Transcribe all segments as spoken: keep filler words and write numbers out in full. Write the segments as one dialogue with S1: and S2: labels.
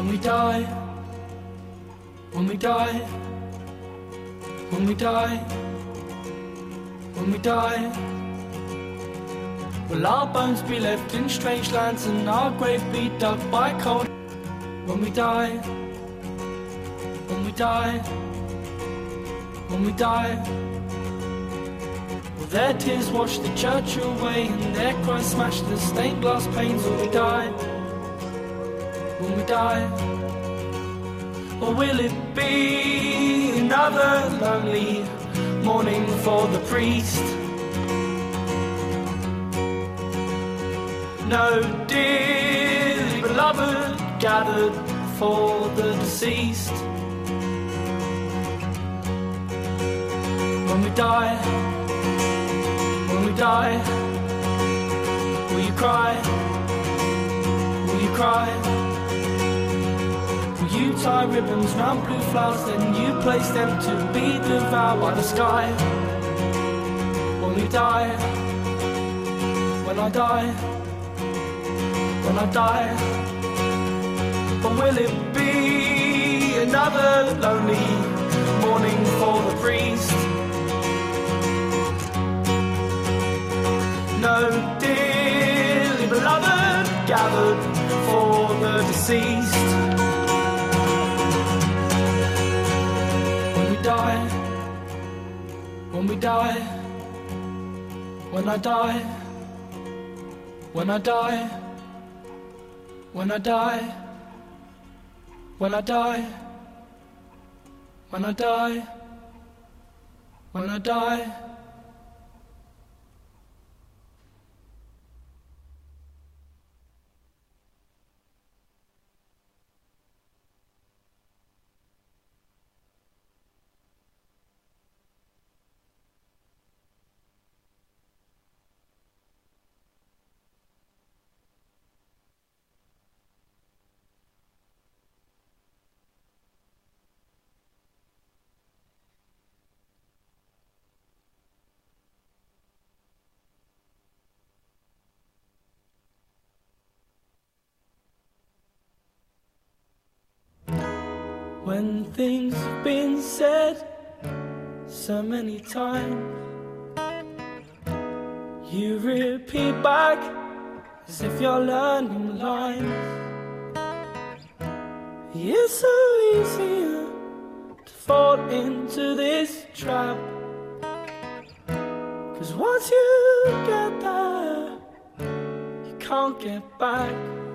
S1: When we die, when we die, when we die, when we die, will our bones be left in strange lands and our grave be dug by cold? When we die, when we die, when we die, will their tears wash the church away and their cries smash the stained glass panes? When we die, when we die, or will it be another lonely morning for the priest? No dearly beloved gathered for the deceased. When we die, when we die, will you cry? Will you cry? Will you tie ribbons round blue flowers, then you place them to be devoured by the sky? When we die, when I die, when I die, or will it be another lonely morning for the priest? No dearly beloved gathered for the deceased. When we die, when we die, when I die, when I die, when I die, when I die, when I die, when I die. When things have been said so many times, you repeat back as if you're learning lines. It's so easy to fall into this trap, 'cause once you get there, you can't get back.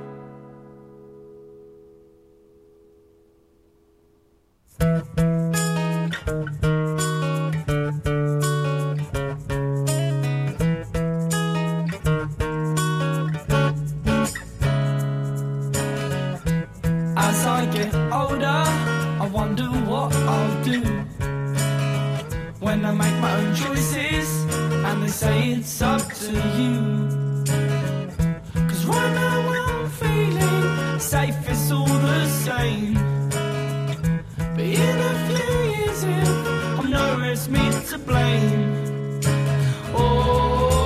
S1: As I get older, I wonder what I'll do when I make my own choices and they say it's up to you. 'Cause right now I'm feeling safe, it's all the same. But in a few years, if I'm nowhere, it's me to blame. Oh.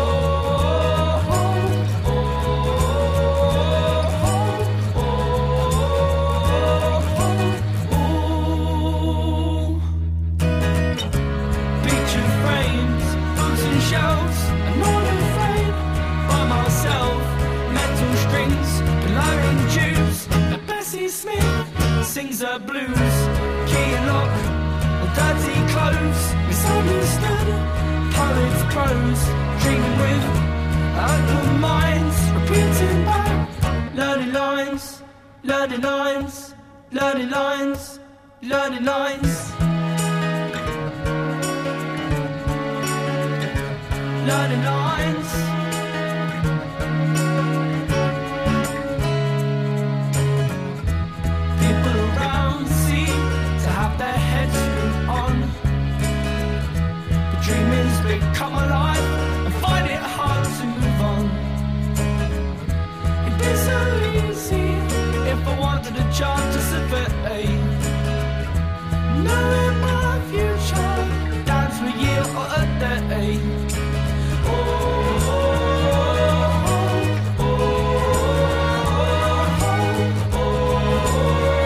S1: Sings her blues, key and lock, and dirty clothes. Misunderstood, poets' prose, dreaming with open minds, repeating back, learning lines, learning lines, learning lines, learning lines, learning lines. Come alive and find it hard to move on. It'd be so easy if I wanted a chance to survey, knowing my future down to a year or a day. Oh, oh, oh, oh, oh, oh, oh.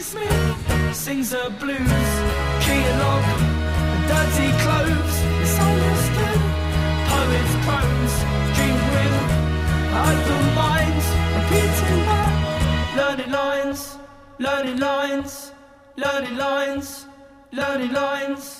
S1: Smith sings her blues, key and log, and dirty clothes. It's understood. Poets, prose, dream ring, open minds, repeating that. Learning lines, learning lines, learning lines, learning lines.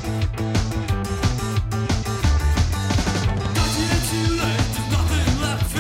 S1: Left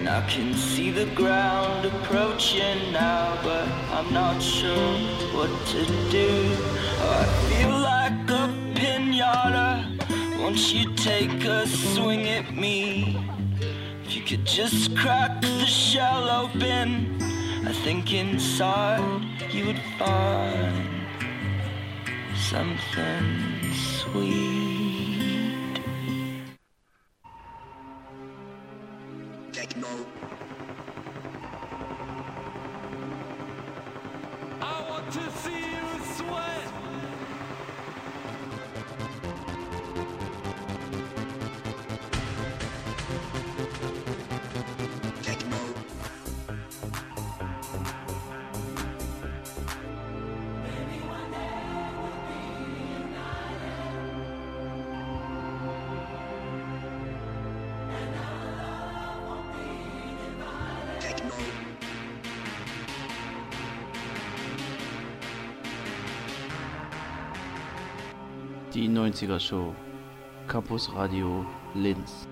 S2: I can see the ground approaching now, but I'm not sure what to do. I feel like a pinata. Won't you take a swing at me? If you could just crack the shell open, I think inside you would find something sweet.
S3: Techno.
S4: I want to see you sweat.
S3: Techno. Techno.
S5: Die neunziger Show. Campus Radio Linz.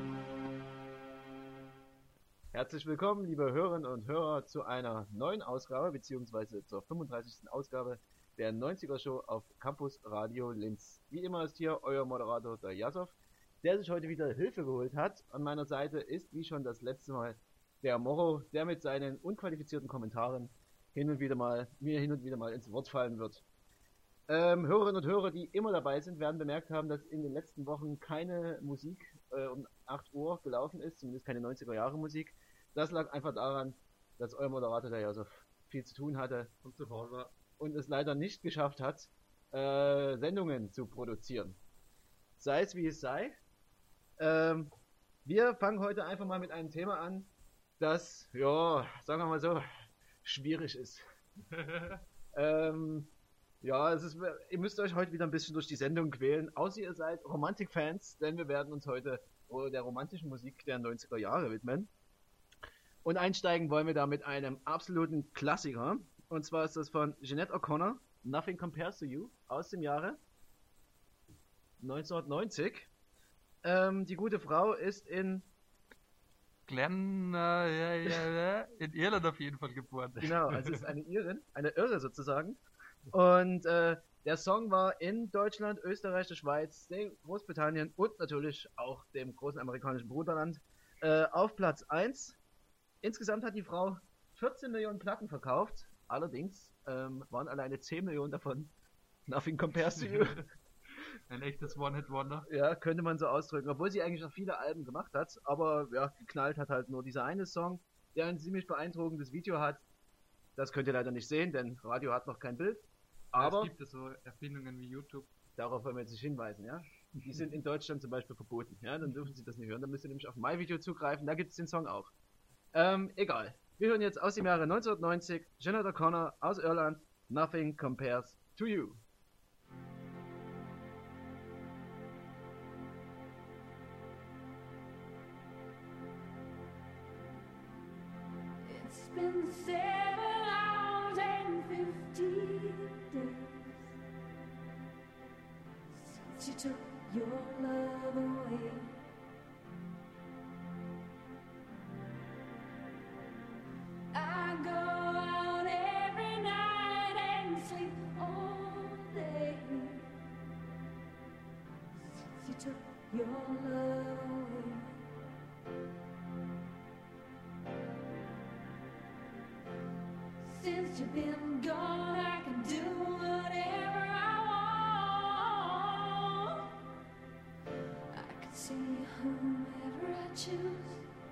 S6: Herzlich willkommen, liebe Hörerinnen und Hörer, zu einer neuen Ausgabe, beziehungsweise zur fünfunddreißigsten Ausgabe der neunziger Show auf Campus Radio Linz. Wie immer ist hier euer Moderator, der Jasov, der sich heute wieder Hilfe geholt hat. An meiner Seite ist, wie schon das letzte Mal, der Morro, der mit seinen unqualifizierten Kommentaren hin und wieder mal, mir hin und wieder mal ins Wort fallen wird. Ähm, Hörerinnen und Hörer, die immer dabei sind, werden bemerkt haben, dass in den letzten Wochen keine Musik äh, um acht Uhr gelaufen ist, zumindest keine neunziger Jahre Musik. Das lag einfach daran, dass euer Moderator, der Jasov, viel zu tun hatte und zu faul war und es leider nicht geschafft hat, äh, Sendungen zu produzieren. Sei es wie es sei. Ähm, wir fangen heute einfach mal mit einem Thema an, das, ja, sagen wir mal so, schwierig ist. ähm, ja, es ist, ihr müsst euch heute wieder ein bisschen durch die Sendung quälen, außer ihr seid Romantik-Fans, denn wir werden uns heute der romantischen Musik der neunziger Jahre widmen. Und einsteigen wollen wir da mit einem absoluten Klassiker. Und zwar ist das von Sinéad O'Connor, Nothing Compares to You, aus dem Jahre neunzehnhundertneunzig. Ähm, die gute Frau ist in...
S7: Glenn, äh, ja, ja, ja, in Irland auf jeden Fall geboren.
S6: Genau, also es ist eine Irin, eine Irre sozusagen. Und äh, der Song war in Deutschland, Österreich, der Schweiz, Großbritannien und natürlich auch dem großen amerikanischen Bruderland äh, auf Platz eins. Insgesamt hat die Frau vierzehn Millionen Platten verkauft, allerdings ähm, waren alleine zehn Millionen davon Nothing Compares to You.
S7: Ein echtes One-Hit-Wonder.
S6: Ja, könnte man so ausdrücken, obwohl sie eigentlich noch viele Alben gemacht hat, aber ja, geknallt hat halt nur dieser eine Song, der ein ziemlich beeindruckendes Video hat. Das könnt ihr leider nicht sehen, denn Radio hat noch kein Bild. Aber
S7: es gibt ja so Erfindungen wie YouTube.
S6: Darauf wollen wir jetzt nicht hinweisen, ja. Die sind in Deutschland zum Beispiel verboten, ja, dann dürfen sie das nicht hören, dann müsst ihr nämlich auf MyVideo zugreifen, da gibt es den Song auch. Ähm, egal. Wir hören jetzt aus dem Jahre neunzehnhundertneunzig, Sinéad O'Connor aus Irland, Nothing Compares to You.
S8: It's been seven hours and fifty days since you took your love away. I go out every night and sleep all day since you took your love away. Since you've been gone, I can do whatever I want. I can see whomever I choose.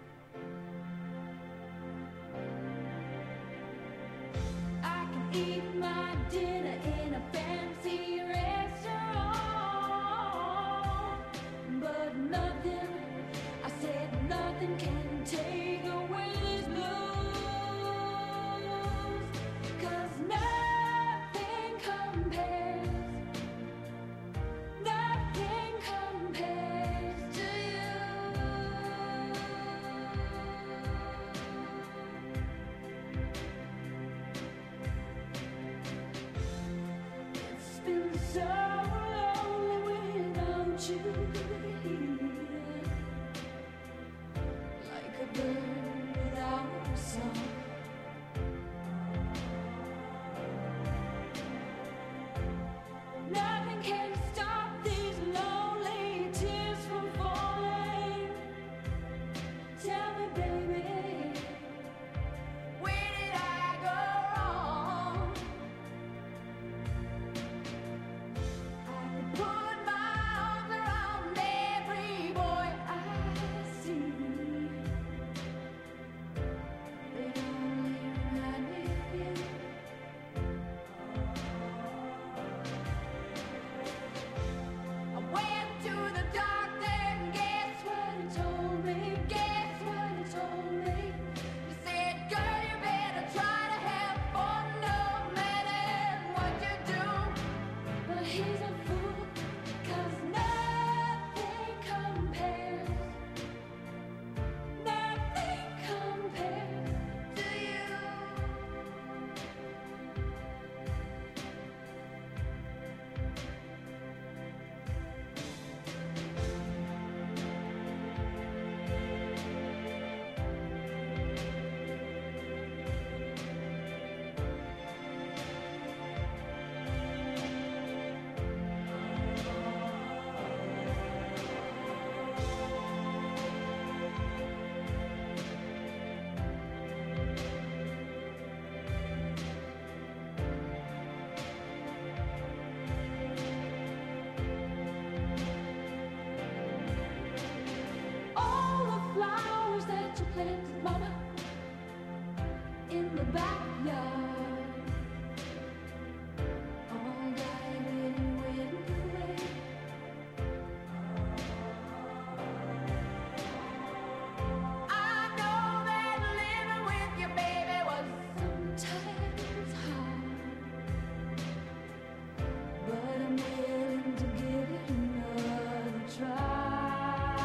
S8: I can eat my dinner in a fancy restaurant, but nothing, I said nothing can take away this blues. 'Cause nothing compares, nothing compares to you. Mama in the backyard. All night waiting, waiting, waiting. I know that living with your baby was sometimes hard, but I'm willing to give it another try.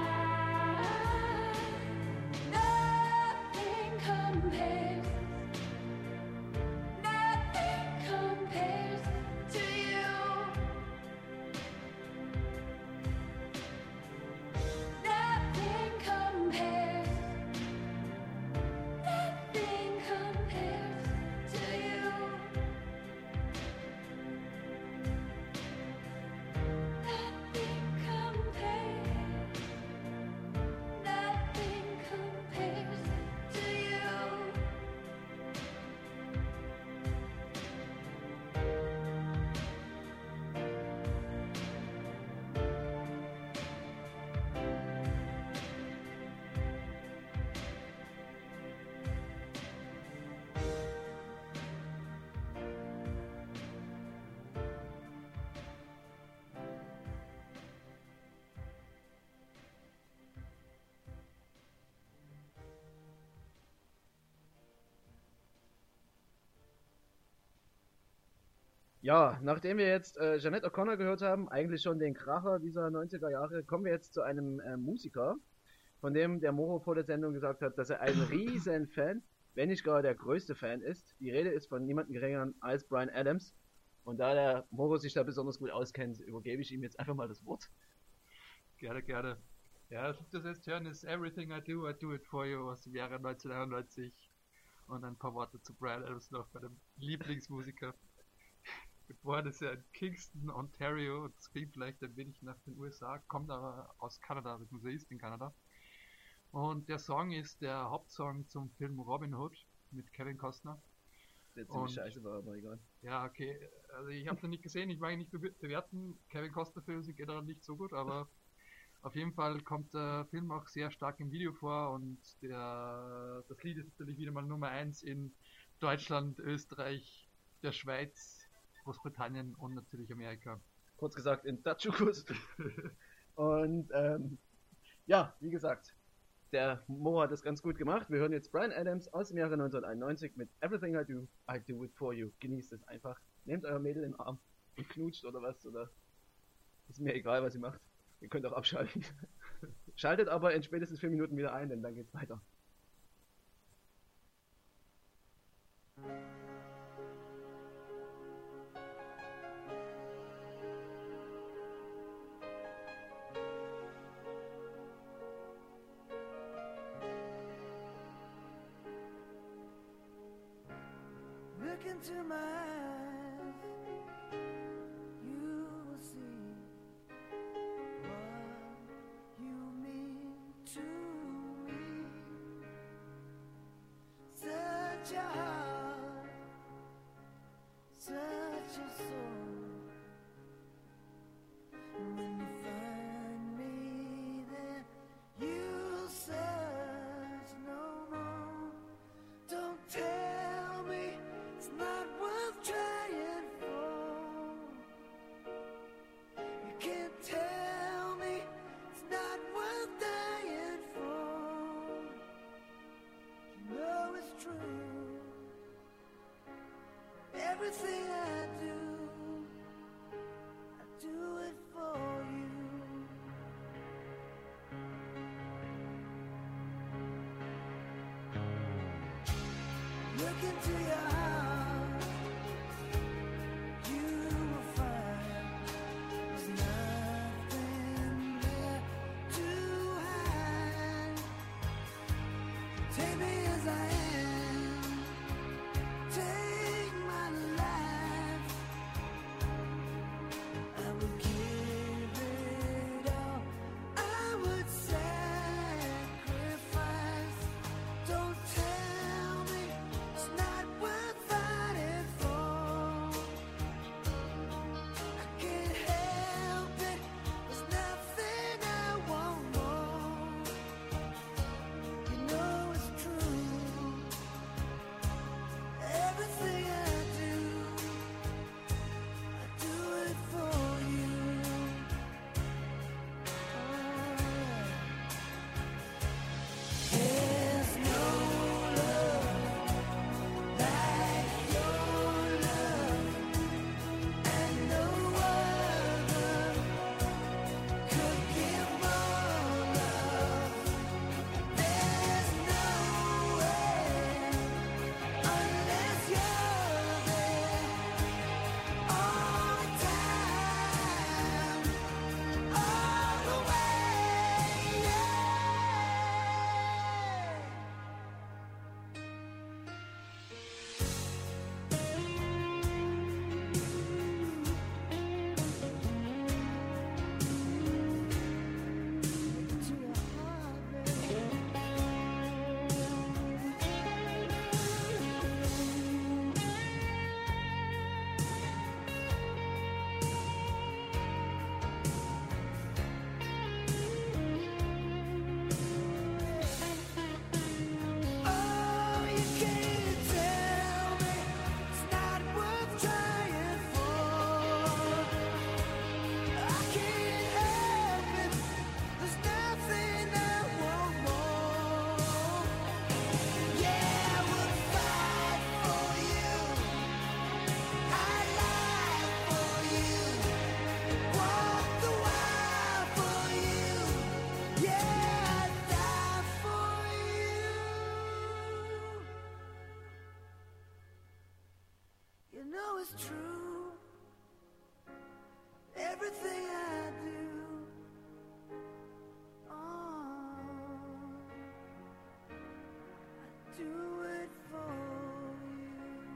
S8: Nothing compares, nothing compares to you. Nothing compares, nothing compares to you. Nothing compares, nothing compares to you.
S6: Ja, nachdem wir jetzt äh, Jeanette O'Connor gehört haben, eigentlich schon den Kracher dieser neunziger Jahre, kommen wir jetzt zu einem äh, Musiker, von dem der Moro vor der Sendung gesagt hat, dass er ein riesen Fan, wenn nicht gar der größte Fan ist. Die Rede ist von niemandem geringeren als Bryan Adams. Und da der Moro sich da besonders gut auskennt, übergebe ich ihm jetzt einfach mal das Wort.
S7: Gerne, gerne. Ja, das jetzt hören ist Everything I Do, I Do It For You aus dem Jahre neunzehnhundertneunundneunzig. Und ein paar Worte zu Bryan Adams noch, meinem Lieblingsmusiker. Geboren ist er in Kingston, Ontario, und das klingt vielleicht ein wenig nach den U S A, kommt aber aus Kanada, beziehungsweise ist in Kanada. Und der Song ist der Hauptsong zum Film Robin Hood mit Kevin Costner.
S6: Der ziemlich
S7: Und-
S6: scheiße war, aber egal.
S7: Ja, okay, also ich habe den nicht gesehen, ich mag ihn nicht be bewerten. Kevin Costner Filme sind generell nicht so gut, aber auf jeden Fall kommt der Film auch sehr stark im Video vor und der, das Lied ist natürlich wieder mal Nummer eins in Deutschland, Österreich, der Schweiz, Großbritannien und natürlich Amerika.
S6: Kurz gesagt in Datschukus. Und ähm, ja, wie gesagt, der Mo hat das ganz gut gemacht. Wir hören jetzt Bryan Adams aus dem Jahre neunzehnhunderteinundneunzig mit Everything I Do, I Do It For You. Genießt es einfach. Nehmt euer Mädel in den Arm und knutscht oder was. Oder ist mir egal, was ihr macht. Ihr könnt auch abschalten. Schaltet aber in spätestens vier Minuten wieder ein, denn dann geht's weiter.
S9: Look into my eyes, you will see what you mean to me. Such a heart, such a soul. When you find me there, you'll search no more. Don't tell me it's not worth trying for. You can't tell me it's not worth dying for. You know it's true. Everything I do, I do it for you. Look into your heart, you will find there's nothing there to hide. Take me as I am, take my life. I will give it all, I would sacrifice. Don't tell me it's not worth fighting. is true. Everything I do, oh, I do it for you.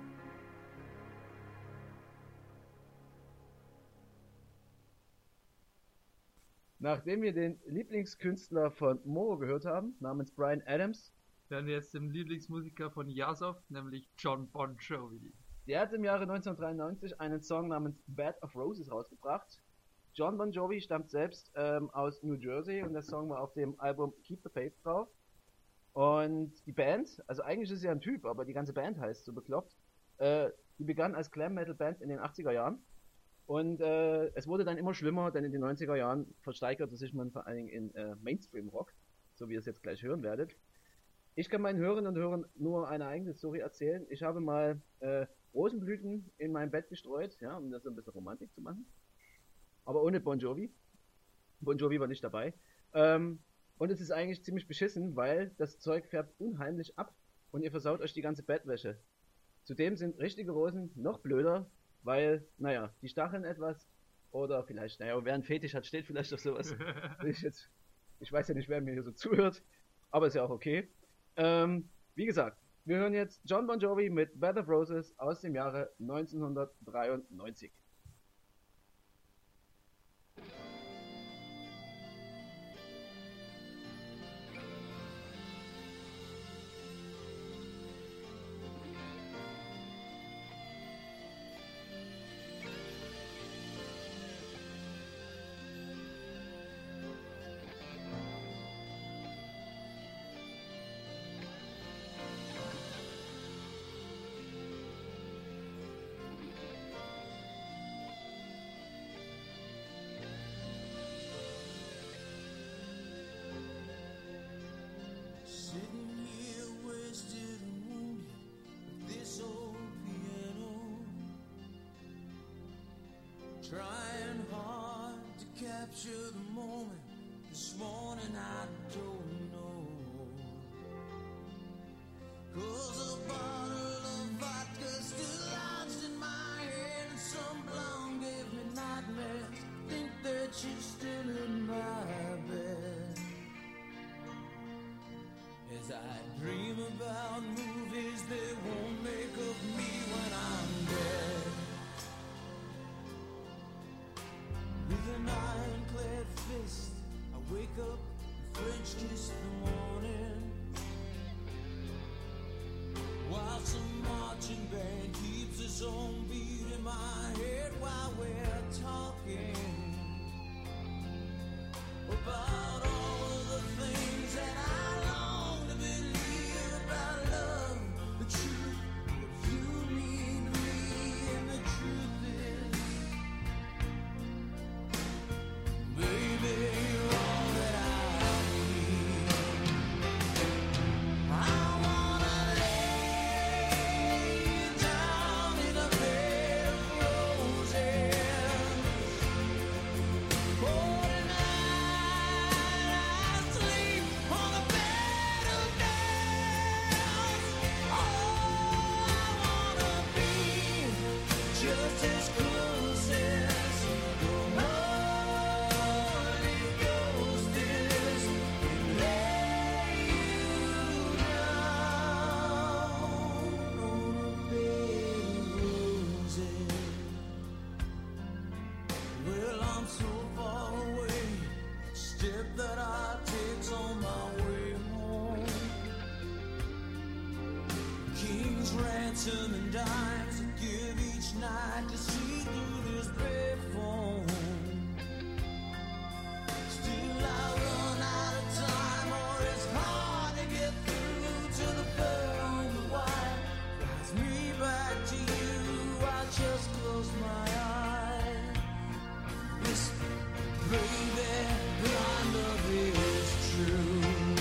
S6: Nachdem wir den Lieblingskünstler von Mo gehört haben, namens Bryan Adams,
S7: Hören wir jetzt den Lieblingsmusiker von Yazov, nämlich John Bon Jovi.
S6: der hat im Jahre neunzehnhundertdreiundneunzig einen Song namens Bed of Roses rausgebracht. John Bon Jovi stammt selbst ähm, aus New Jersey und der Song war auf dem Album Keep the Faith drauf. Und die Band, also eigentlich ist es ja ein Typ, aber die ganze Band heißt so bekloppt, äh, die begann als Glam-Metal-Band in den achtziger Jahren. Und äh, es wurde dann immer schlimmer, denn in den neunziger Jahren versteigerte sich man vor allen Dingen in äh, Mainstream-Rock, so wie ihr es jetzt gleich hören werdet. Ich kann meinen Hörerinnen und Hörern nur eine eigene Story erzählen. Ich habe mal äh, Rosenblüten in meinem Bett gestreut, ja, um das so ein bisschen Romantik zu machen. Aber ohne Bon Jovi. Bon Jovi war nicht dabei. Ähm, und es ist eigentlich ziemlich beschissen, weil das Zeug färbt unheimlich ab und ihr versaut euch die ganze Bettwäsche. Zudem sind richtige Rosen noch blöder, weil, naja, die stacheln etwas oder vielleicht, naja, wer einen Fetisch hat, steht vielleicht auf sowas. ich, jetzt, ich weiß ja nicht, wer mir hier so zuhört, aber ist ja auch okay. Ähm, wie gesagt, wir hören jetzt John Bon Jovi mit Bed of Roses aus dem Jahre neunzehnhundertdreiundneunzig.
S10: Sitting here wasted and wounded with this old piano, trying hard to capture the moment. This morning I don't know, 'cause a bottle of vodka still lodged in my head, and some blonde gave me nightmares. Think that she's still in my bed. As I dream about movies they won't make of me when I'm dead. With an ironclad fist, I wake up and French kiss the morning, while some marching band keeps its own beat in my head while we're talking about all of the things that I long to believe about love, the truth, what you mean to me, and the truth is, baby, you're all that I need. I wanna lay you down in a bed of roses. Oh, tonight I sleep on a bed of nails. Oh, I wanna be just as close as the Holy Ghost is, and lay you down on a bed of roses. Well, I'm so far away, step that I take's on my way home. King's ransom and dimes I give each night to see through this bed phone. Still I run out of time, or it's hard to get through to the pearl on the wire. Drives me back to you, I just close my eyes. Whisper, baby, our love is true.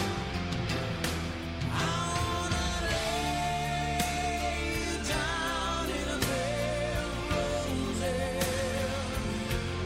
S10: I wanna lay you down in a bed of roses.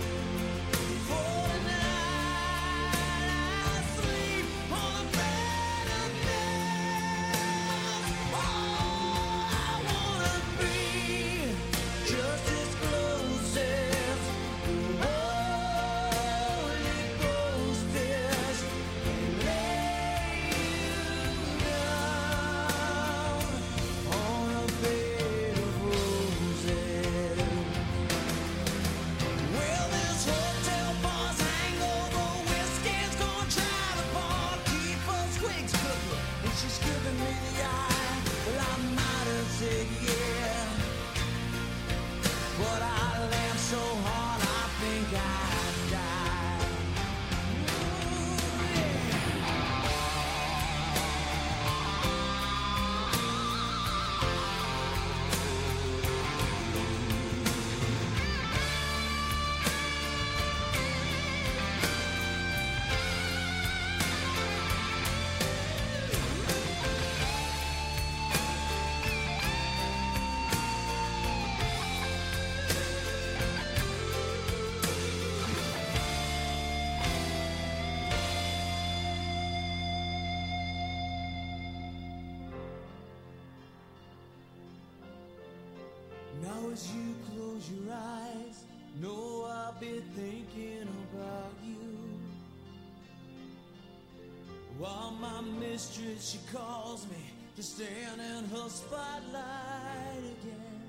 S10: Now as you close your eyes, know I'll be thinking about you. While my mistress, she calls me to stand in her spotlight again.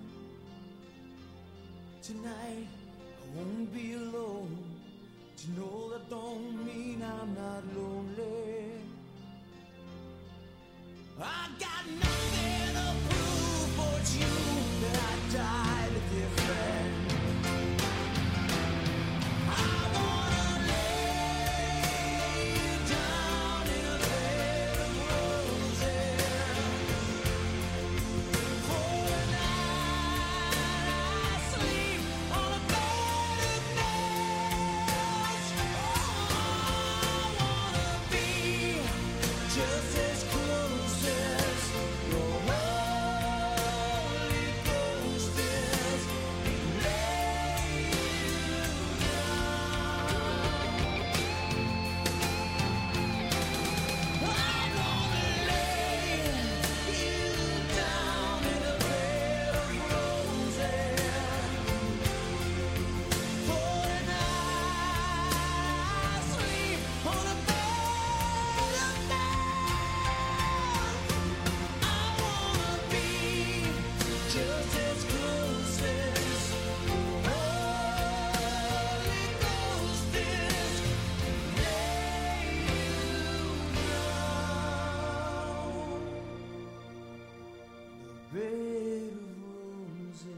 S10: Tonight, I won't be alone. To know that don't mean I'm not lonely. I got nothing to prove, but it's you that I died a dear friend. I wanna lay you down in a bed of roses. For the night I sleep on a bed of nails. Oh, I wanna be just as close as your Holy Ghost is. Lay you down. I'm gonna lay you down in a bed of roses. For the night I sleep on a bed of nails. I wanna be just as close as your Holy Ghost is. Lay you down in a bed of roses.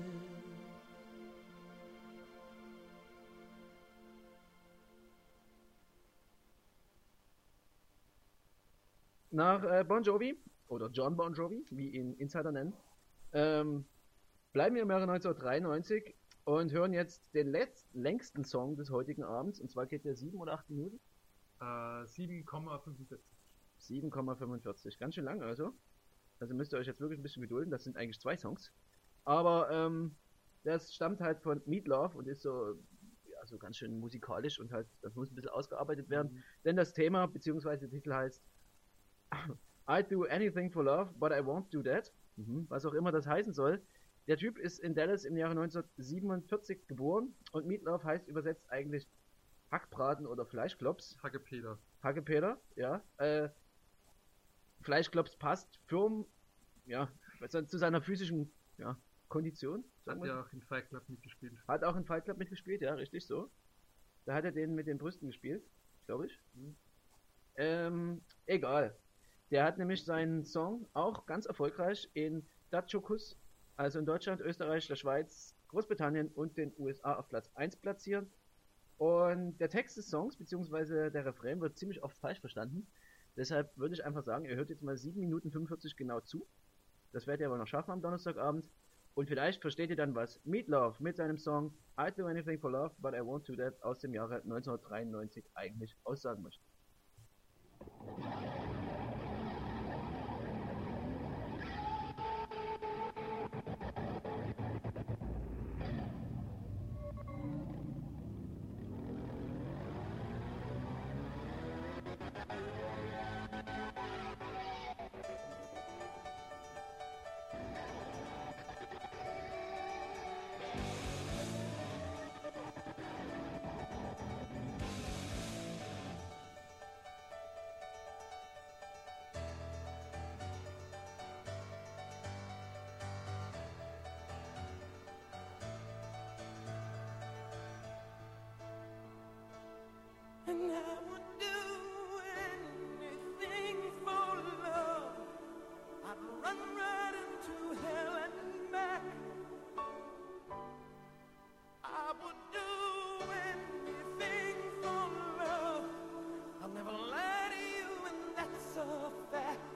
S6: Nach äh, Bon Jovi, oder John Bon Jovi, wie ihn Insider nennen, ähm, bleiben wir im Jahre neunzehnhundertdreiundneunzig und hören jetzt den letzten, längsten Song des heutigen Abends. Und zwar geht der sieben oder acht Minuten?
S7: Äh, sieben Komma fünfundvierzig.
S6: sieben Komma fünfundvierzig. Ganz schön lang also. Also müsst ihr euch jetzt wirklich ein bisschen gedulden. Das sind eigentlich zwei Songs. Aber ähm, das stammt halt von Meatloaf und ist so, ja, so ganz schön musikalisch und halt, das muss ein bisschen ausgearbeitet werden.
S7: Mhm.
S6: Denn das Thema, beziehungsweise der Titel heißt I'd do anything for love, but I won't do that. Mhm. Was auch immer das heißen soll. Der Typ ist in Dallas im Jahre neunzehnhundertsiebenundvierzig geboren und Meatloaf heißt übersetzt eigentlich Hackbraten oder Fleischklops.
S7: Hackepeter.
S6: Hackepeter, ja. Äh, Fleischklops passt firm, ja, zu seiner physischen, ja, Kondition. sagen
S7: Hat
S6: wir.
S7: ja auch in Fight Club mitgespielt.
S6: Hat auch in Fight Club mitgespielt, ja, richtig so. Da hat er den mit den Brüsten gespielt, glaube ich. Ähm, egal. Der hat nämlich seinen Song auch ganz erfolgreich in Datschukus, also in Deutschland, Österreich, der Schweiz, Großbritannien und den U S A auf Platz eins platziert. Und der Text des Songs, beziehungsweise der Refrain, wird ziemlich oft falsch verstanden. Deshalb würde ich einfach sagen, ihr hört jetzt mal sieben Minuten fünfundvierzig genau zu. Das werdet ihr aber noch schaffen am Donnerstagabend. Und vielleicht versteht ihr dann, was Meatloaf mit seinem Song I'd do anything for love, but I won't do that aus dem Jahre neunzehnhundertdreiundneunzig eigentlich aussagen möchte.
S10: And I would do anything for love. I'd run right into hell and back. I would do anything for love. I'll never lie to you, and that's a fact.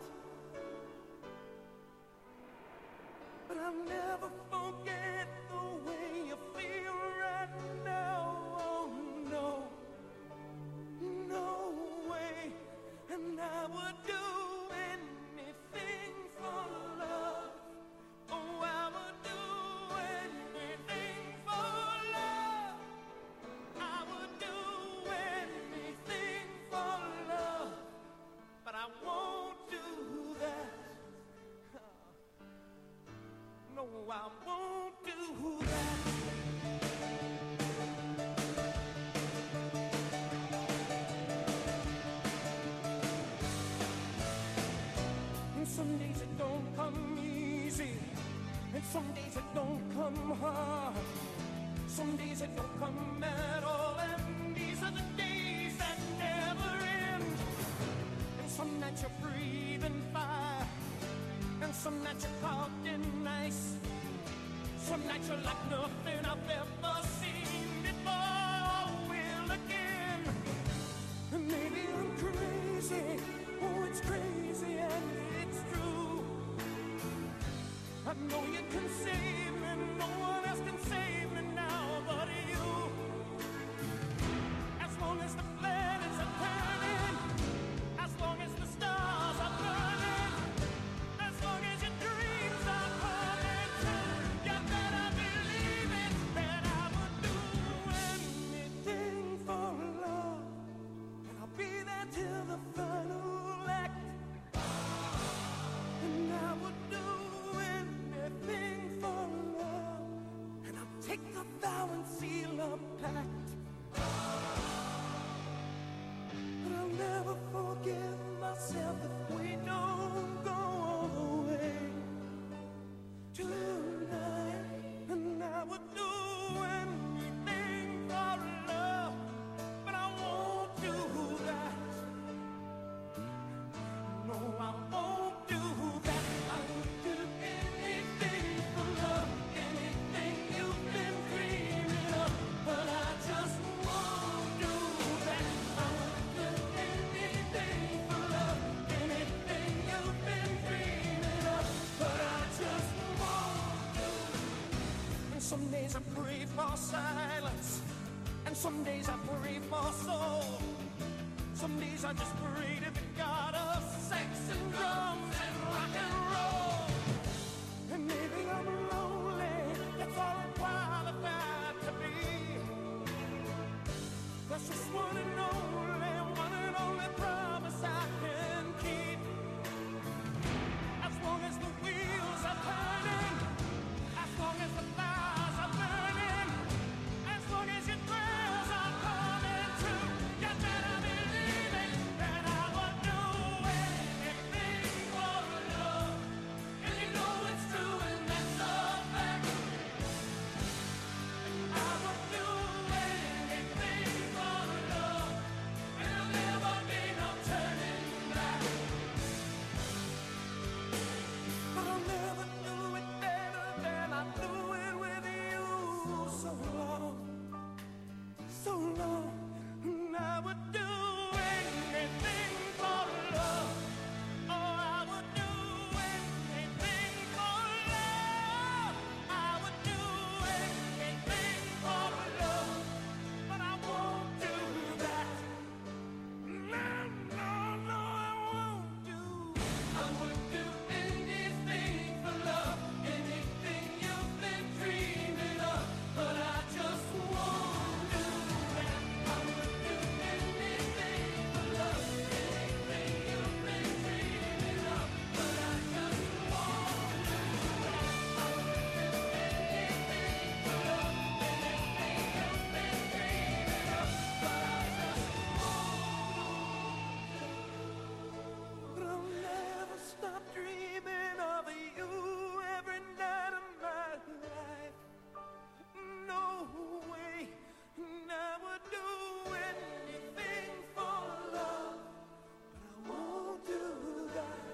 S10: But I'll never forget the way you feel right now. Oh no. No way, and I would do anything for love, I won't do that. And some days it don't come easy, and some days it don't come hard. Some days it don't come at all, and these are the days that never end. And some nights you're breathing fire, and some nights you're caught in ice. Some nights you're like nothing I've ever seen before. Will again. And maybe I'm crazy. Oh, it's crazy and it's true. I know you can save me. No one else can save me now but you. As long as the planets are turning, as long as the stars are burning, as long as your dreams are coming true, you better believe it, that I would do anything for love. And I'll be there till the final act. And I would do anything for love. And I'll take the vow and seal a pact. But I'll never forgive myself if we don't go all the way tonight. And I would do anything for love, but I won't do that. No, I won't do that. I would do anything for love, anything you've been dreaming of, but I just won't do that. I would do anything for love, anything you've been dreaming of, but I just won't do. And some days I pray for silence, and some days I pray for soul. Some days I just pray to the God of sex and drums and rock and roll. And maybe I'm lonely, that's all I'm qualified to be. That's just one and only, one and only promise I can keep. As long as the wheels are turning, as long as the fires are burning, as long as your prayers are coming true, you better believe it, that I would do anything for love. And you know it's true, and that's a fact. I would do anything for love, and there'll never be no turning back. But I'll never do it better than I do it with you. So long, so long, and I would do anything for love. Oh, I would do anything for love. I would do anything for love, but I won't do that. No, no, no, I won't do. I would do anything for love, anything you've been dreaming of, but I just won't do that. I would do anything for love, anything you've been dreaming of, but I just won't do that. I would do anything for love, anything you've been dreaming of, but I just won't. But I'll never stop dreaming of you every night of my life. No way, and I would do anything for love, but I won't do that.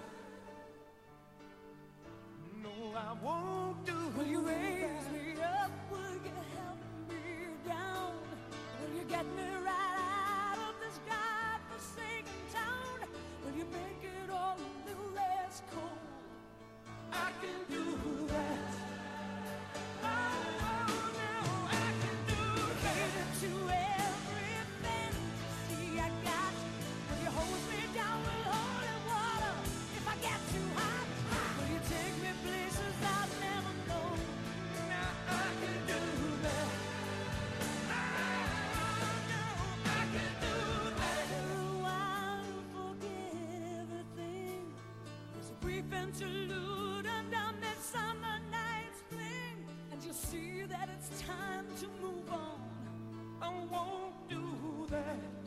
S10: No, I won't do. Will you raise me up? Will you help me down? Will you get me right out of this godforsaken town? Will you make it all a little less cold? I can do that. Oh, oh, no, I can do that. To every fantasy I got, will you hold me down with holy water if I get too hot? Will you take me places I've never known? Now I can do that. Oh, no, I can do that. Oh, I'll forget everything. There's a brief interlude under midsummer night's Can't you see that it's time to move on? I won't do that.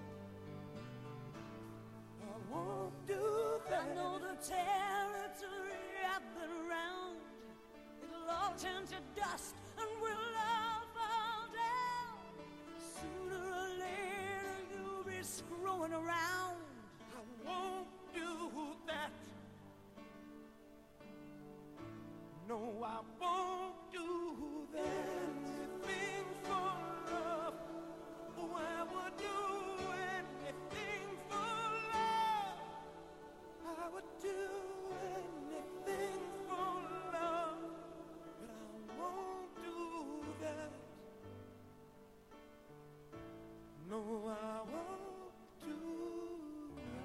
S10: I won't do that. I know the territory I've been around. It'll all turn to dust and we'll all fall down. Sooner or later you'll be screwing around. I won't do that. No, I won't do that. Anything for love. Oh, I would do anything for love. I would do anything for love. But I won't do that. No, I won't do that.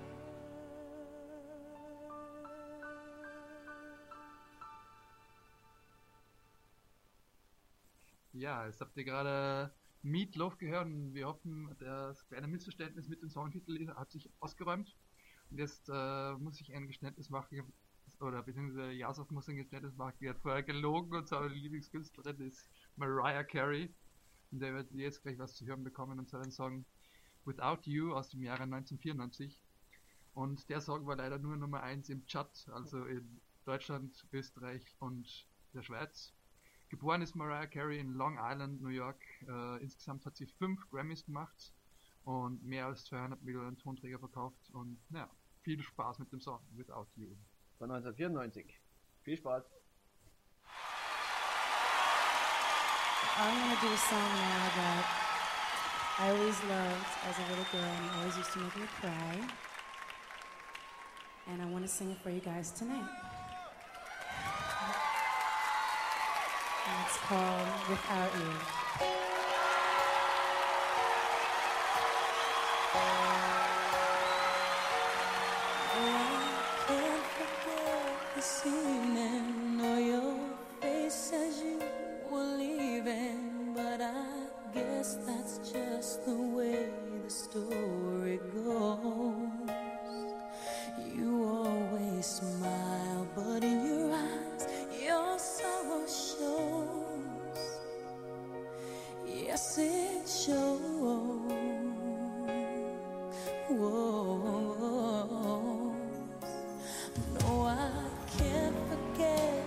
S7: Ja, jetzt habt ihr gerade Meatloaf gehört und wir hoffen, das kleine Missverständnis mit dem Songtitel hat sich ausgeräumt. Und jetzt äh, muss ich ein Geständnis machen, oder beziehungsweise Jasov muss ein Geständnis machen, die hat vorher gelogen und seine Lieblingskünstlerin ist Mariah Carey. Und der wird jetzt gleich was zu hören bekommen und seinen Song Without You aus dem Jahre neunzehnhundertvierundneunzig. Und der Song war leider nur Nummer eins im Chart, also in Deutschland, Österreich und der Schweiz. Geboren ist Mariah Carey in Long Island, New York. Äh, insgesamt hat sie fünf Grammys gemacht und mehr als zweihundert Millionen Tonträger verkauft. Und naja, viel Spaß mit dem Song Without You.
S6: Von neunzehnhundertvierundneunzig. Viel Spaß.
S11: I'm gonna do a song now that I always loved as a little girl and it always used to make me cry. And I want to sing it for you guys tonight. And it's called Without You.
S10: I can't forget this evening or your face as you were leaving, but I guess that's just the way the story goes. You always smile, but in your eyes your sorrow shows. Yes, it shows. Whoa. No, I can't forget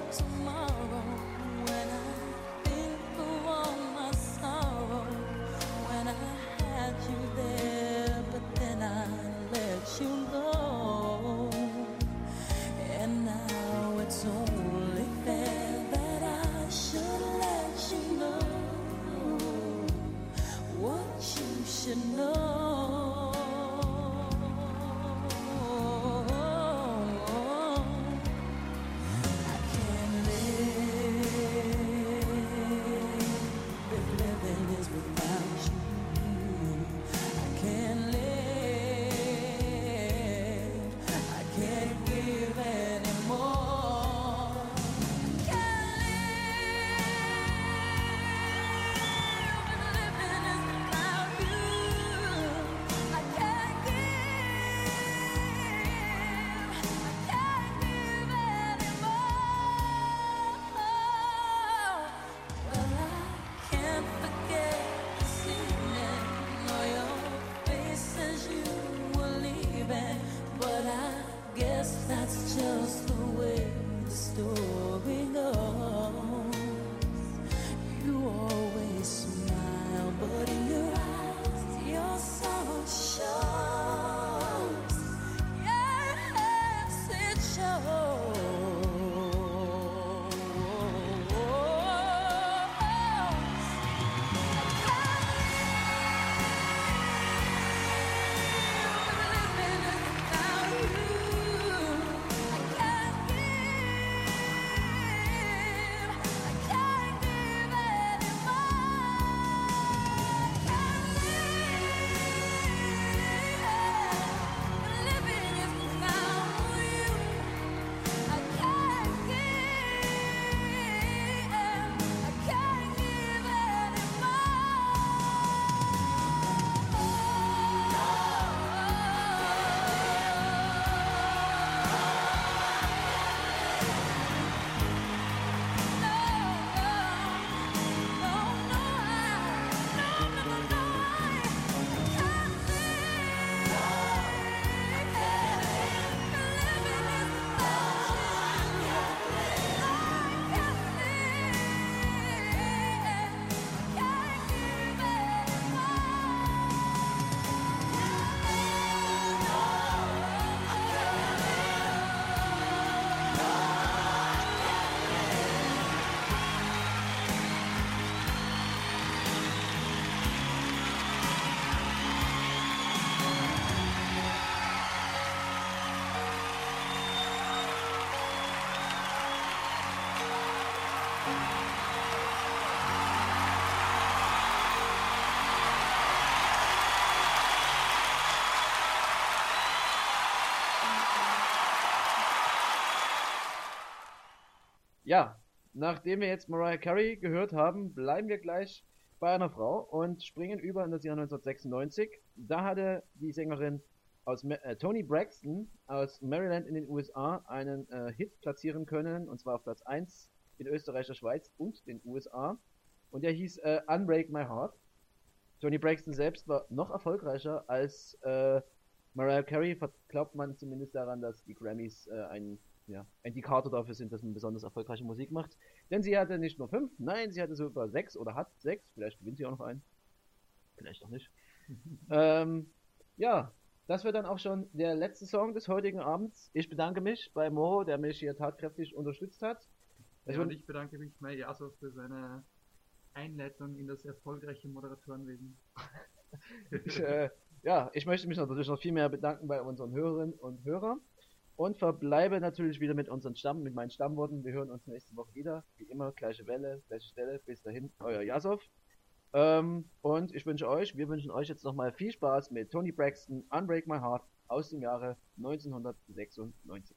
S6: Ja, nachdem wir jetzt Mariah Carey gehört haben, bleiben wir gleich bei einer Frau und springen über in das Jahr neunzehnhundertsechsundneunzig. Da hatte die Sängerin aus äh, Toni Braxton aus Maryland in den U S A einen äh, Hit platzieren können, und zwar auf Platz eins in Österreich, der Schweiz und den U S A. Und der hieß äh, Unbreak My Heart. Toni Braxton selbst war noch erfolgreicher als äh, Mariah Carey, glaubt man zumindest daran, dass die Grammys äh, ein ja, Indikator dafür sind, dass man besonders erfolgreiche Musik macht. Denn sie hatte nicht nur fünf, nein, sie hatte sogar sechs oder hat sechs, vielleicht gewinnt sie auch noch einen. Vielleicht auch nicht. ähm, ja, das wird dann auch schon der letzte Song des heutigen Abends. Ich bedanke mich bei Moro, der mich hier tatkräftig unterstützt hat.
S7: Ja, und ich bedanke mich bei Jaso für seine Einleitung in das erfolgreiche Moderatorenwesen.
S6: ich, äh, ja, ich möchte mich natürlich noch viel mehr bedanken bei unseren Hörerinnen und Hörern und verbleibe natürlich wieder mit unseren Stamm, mit meinen Stammworten. Wir hören uns nächste Woche wieder. Wie immer, gleiche Welle, gleiche Stelle. Bis dahin, euer Jasov. Ähm, und ich wünsche euch, wir wünschen euch jetzt nochmal viel Spaß mit Toni Braxton, Unbreak My Heart aus dem Jahre neunzehnhundertsechsundneunzig.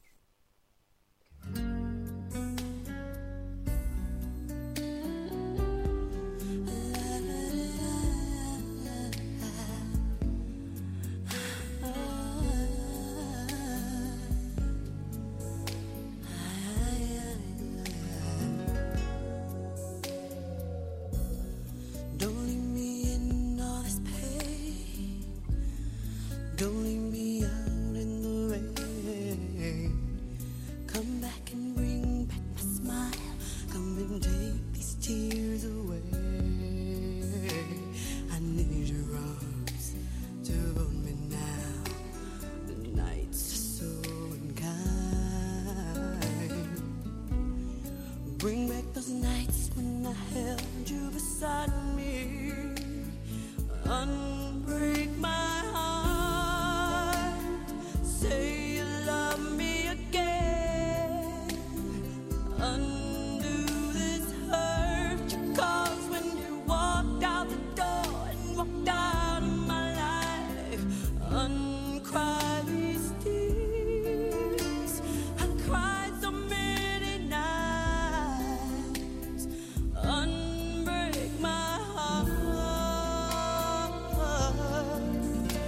S10: Don't leave me in all this pain. Don't leave me out in the rain. Come back and bring back my smile. Come and take these tears away. I need your arms to hold me now. The nights are so unkind. Bring back those nights when I held you beside me. Unbreak my heart. Say you love me again. Undo this hurt you caused when you walked out the door and walked out of my life. Uncry these tears. I cried so many nights. Unbreak my heart.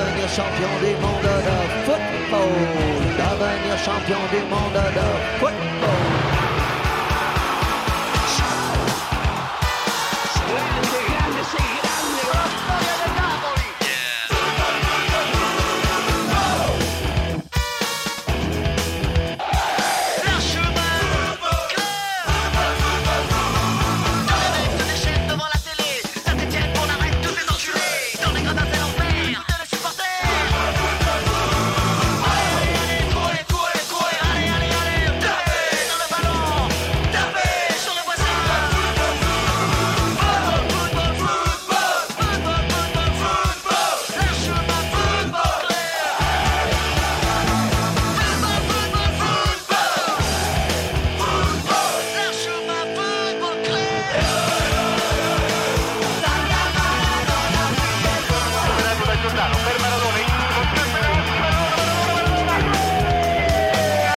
S10: devenir champion du monde de football, devenir champion du monde de football.